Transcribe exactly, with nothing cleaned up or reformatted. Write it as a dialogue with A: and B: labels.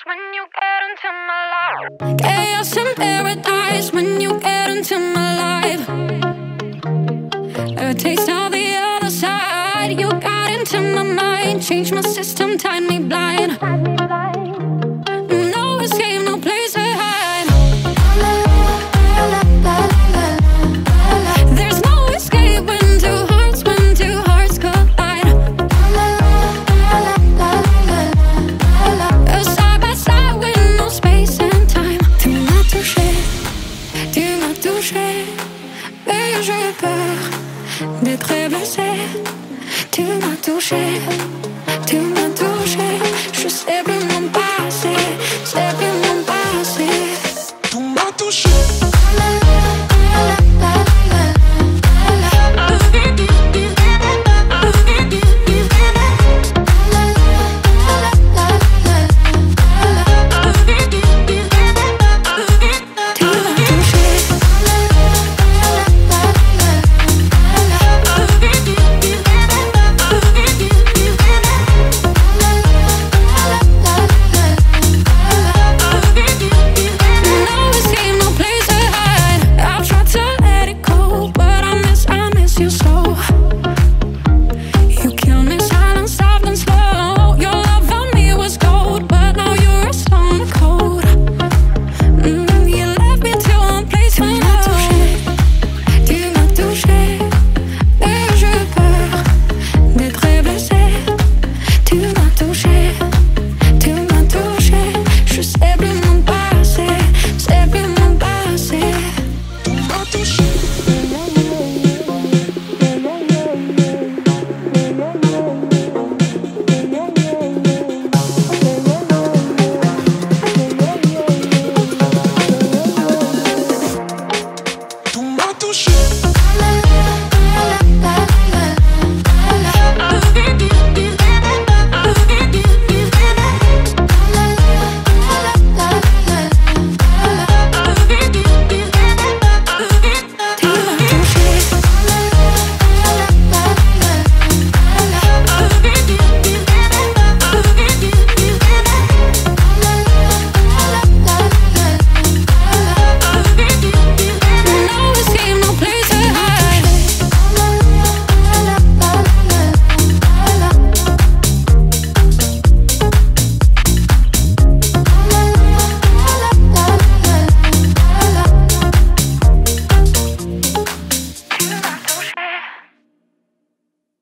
A: when you get into my life. Chaos in paradise when you get into my life. A taste of the other side. You got into my mind, changed my system, tied me blind.